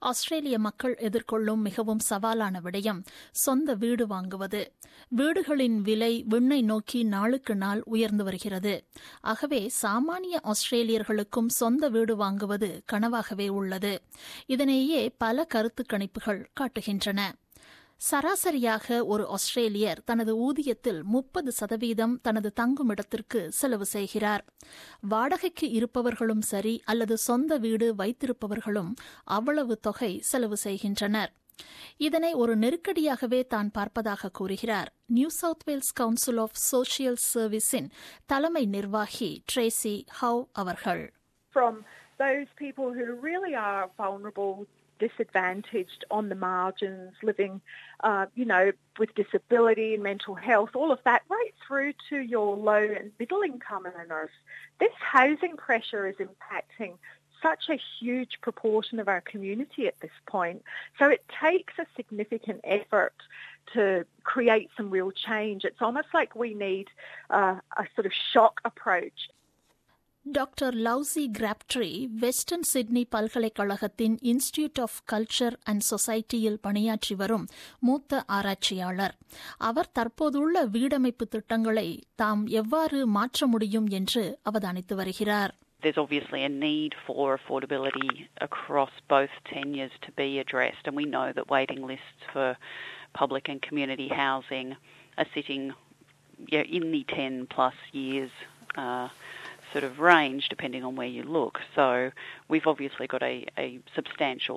ஆஸ்திரேலிய மக்கள் எதிர்கொள்ளும் மிகவும் சவாலான விடயம் சொந்த வீடு வாங்குவது. வீடுகளின் விலை விண்ணை நோக்கி நாளுக்கு நாள் உயர்ந்து வருகிறது. ஆகவே சாமானிய ஆஸ்திரேலியர்களுக்கும் சொந்த வீடு வாங்குவது கனவாகவே உள்ளது. இதனையே பல கருத்து கணிப்புகள் காட்டுகின்றன. சராசரியாக ஒரு ஆஸ்திரேலியர் தனது ஊதியத்தில் 30% தனது தங்குமிடத்திற்கு செலவு செய்கிறார். வாடகைக்கு இருப்பவர்களும் சரி அல்லது சொந்த வீடு வைத்திருப்பவர்களும் அவ்வளவு தொகை செலவு செய்கின்றனர். இதனை ஒரு நெருக்கடியாகவே தான் பார்ப்பதாக கூறுகிறார் New South Wales council of social சர்வீஸின் தலைமை நிர்வாகி ட்ரேசி ஹவ் அவர்கள். From those people who really are vulnerable, disadvantaged on the margins, living, with disability and mental health, all of that, right through to your low and middle income earners. This housing pressure is impacting such a huge proportion of our community at this point. So it takes a significant effort to create some real change. It's almost like we need a sort of shock approach. Doctor Louise Crabtree Western Sydney பல்கலைக்கழகத்தின் institute of culture and சொசைட்டியில் பணியாற்றி வரும் மூத்த ஆராய்ச்சியாளர். அவர் தற்போதுள்ள வீடமைப்பு திட்டங்களை தாம் எவ்வாறு மாற்ற முடியும் என்று அவதானித்து வருகிறார். There's obviously a need for affordability across both tenures to be addressed, and we know that waiting lists for public and community housing are sitting in the 10 plus years sort of range depending on where you look. So we've obviously got a substantial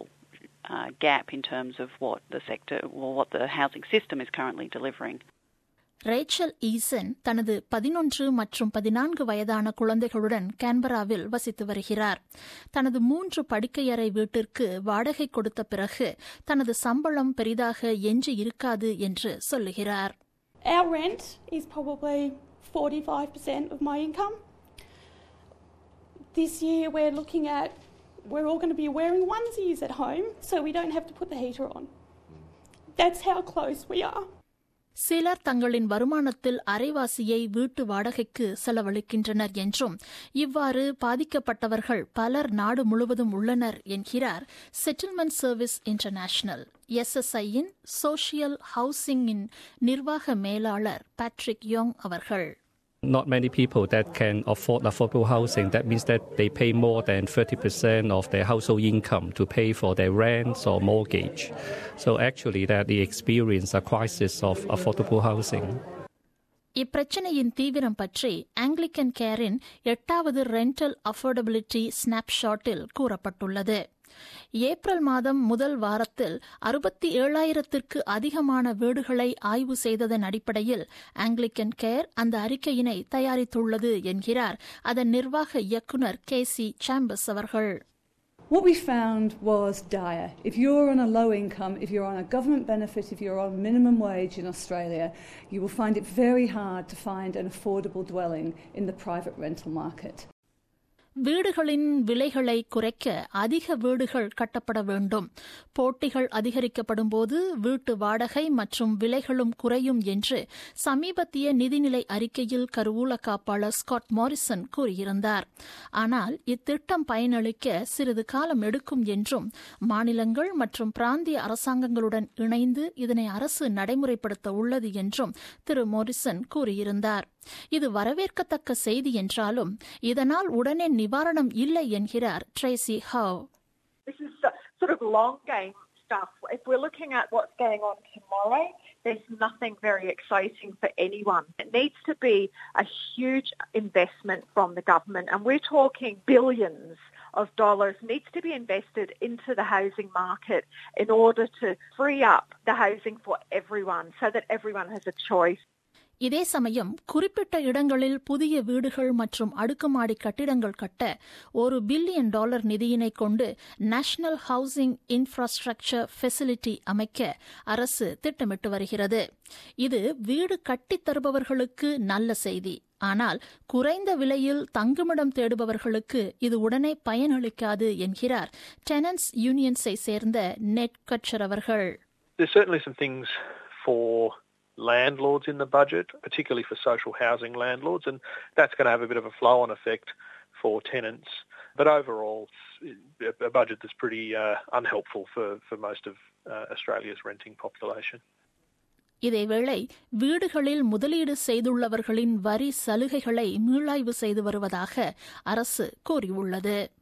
gap in terms of what the sector or what the housing system is currently delivering. Rachel Eason தனது 11 மற்றும் 14 வயதான குழந்தைகளுடன் கேன்பராவில் வசித்து வருகிறார். தனது 3 படுக்கையறை வீட்டிற்கு வாடகை கொடுத்த பிறகு தனது சம்பளம் பெரிதாக எஞ்சி இருக்காது என்று சொல்லுகிறார். Our rent is probably 45% of my income. This year we're all going to be wearing onesies at home so we don't have to put the heater on. That's how close we are. சிலர் தங்களின் வருமானத்தில் அரைவாசியை வீட்டு வாடகைக்கு செலவழிக்கின்றனர் என்றும் இவ்வாறு பாதிக்கப்பட்டவர்கள் பலர் நாடு முழுவதும் உள்ளனர் என்கிறார் செட்டில்மெண்ட் சர்வீஸ் இன்டர்நேஷனல் SSIயின் சோஷியல் ஹவுசிங்கின் நிர்வாக மேலாளர் பேட்ரிக் யோங் அவர்கள். Not many people that can afford affordable housing. That means that they pay more than 30% of their household income to pay for their rents or mortgage. So actually that they experience a crisis of affordable housing. இப்பிரச்சினையின் தீவிரம் பற்றி Anglican கேரின் 8வது rental affordability ஸ்னாப்ஷாட்டில் கூறப்பட்டுள்ளது. April மாதம் முதல் வாரத்தில் 67,000ற்கு அதிகமான வீடுகளை ஆய்வு செய்ததன் அடிப்படையில் ஆங்கிலிக்கன் கேர் அந்த அறிக்கையினை தயாரித்துள்ளது என்கிறார் அதன் நிர்வாக இயக்குநர் கேசி சாம்பர்ஸ் அவர்கள். What we found was dire. If you're on a low income, if you're on a government benefit, if you're on minimum wage in Australia, you will find it very hard to find an affordable dwelling in the private rental market. வீடுகளின் விலைகளை குறைக்க அதிக வீடுகள் கட்டப்பட வேண்டும். போட்டிகள் அதிகரிக்கப்படும் போது வீட்டு வாடகை மற்றும் விலைகளும் குறையும் என்று சமீபத்திய நிதிநிலை அறிக்கையில் கருவூல காப்பாளர் ஸ்காட் மாரிசன் கூறியிருந்தார். ஆனால் இத்திட்டம் பயனளிக்க சிறிது காலம் எடுக்கும் என்றும் மாநிலங்கள் மற்றும் பிராந்திய அரசாங்கங்களுடன் இணைந்து இதனை அரசு நடைமுறைப்படுத்த உள்ளது என்றும் திரு மாரிசன் கூறியிருந்தார். இது வரவேற்கத்தக்க செய்தி என்றாலும் இதனால் உடனே நிவாரணம் இல்லை என்கிறார் Tracey Howe. This is sort of long game stuff. If we're looking at what's going on tomorrow, there's nothing very exciting for anyone. It needs to be a huge investment from the government, and we're talking billions of dollars needs to be invested into the housing market in order to free up the housing for everyone so that everyone has a choice. இதே சமயம் குறிப்பிட்ட இடங்களில் புதிய வீடுகள் மற்றும் அடுக்குமாடி கட்டிடங்கள் கட்ட $1 பில்லியன் நிதியினை கொண்டு நேஷனல் ஹவுசிங் இன்ஃப்ராஸ்ட்ரக்சர் ஃபெசிலிட்டி அமைக்க அரசு திட்டமிட்டு வருகிறது. இது வீடு கட்டித் தருபவர்களுக்கு நல்ல செய்தி. ஆனால் குறைந்த விலையில் தங்குமிடம் தேடுபவர்களுக்கு இது உடனே பயனளிக்காது என்கிறார் டெனன்ட்ஸ் யூனியன்ஸை சேர்ந்த நெட் கட்சர் அவர்கள். There's certainly some things for landlords in the budget, particularly for social housing landlords, and that's going to have a bit of a flow-on effect for tenants But overall, a budget that's pretty unhelpful for most of Australia's renting population. இதேவேளை வீடுகளில் முதலீடு செய்துள்ளவர்களின் வரி சலுகைகளை மீளாய்வு செய்து வருவதாக அரசு கூறியுள்ளது.